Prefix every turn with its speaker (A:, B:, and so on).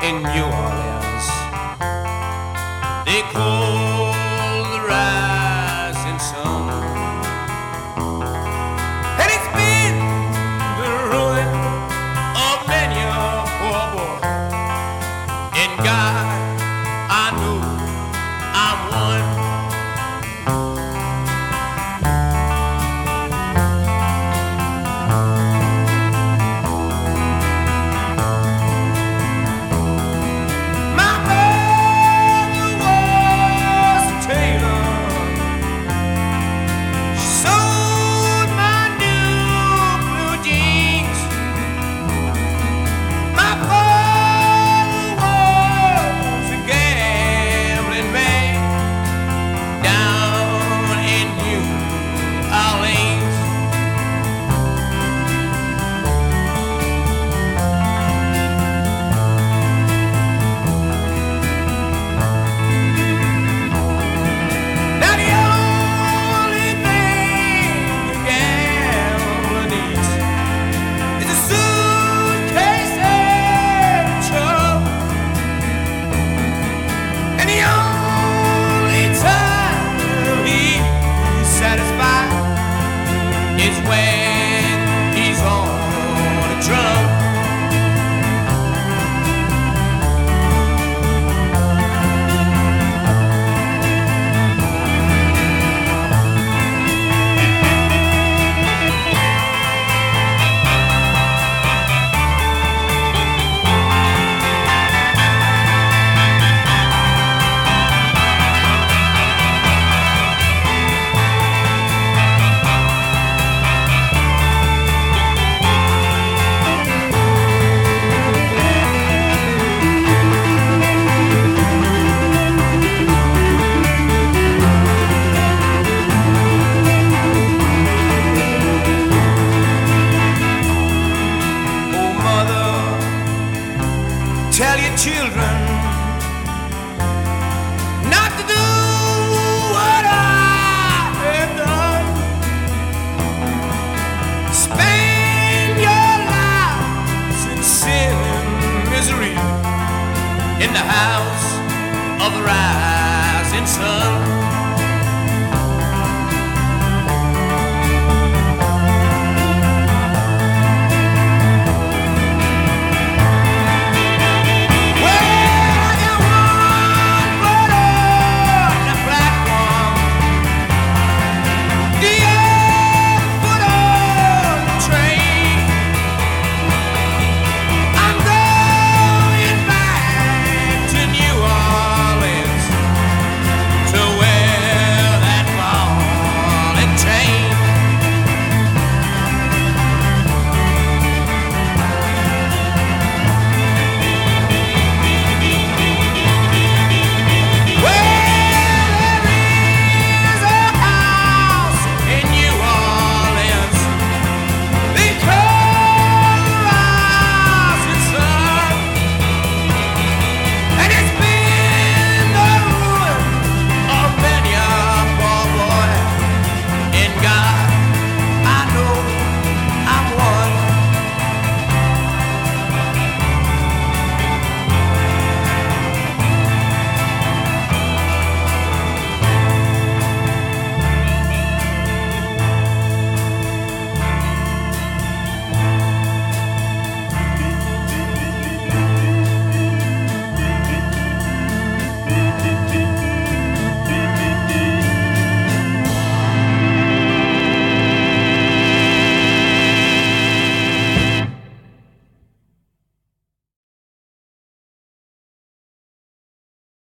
A: in New Orleans. They call the rising sun, and it's been the ruin of many a poor boy. In God, I know I'm one. It's when he's on a drum. Tell your children not to do what I have done. Spend your lives in sin and misery in the house of the rising sun.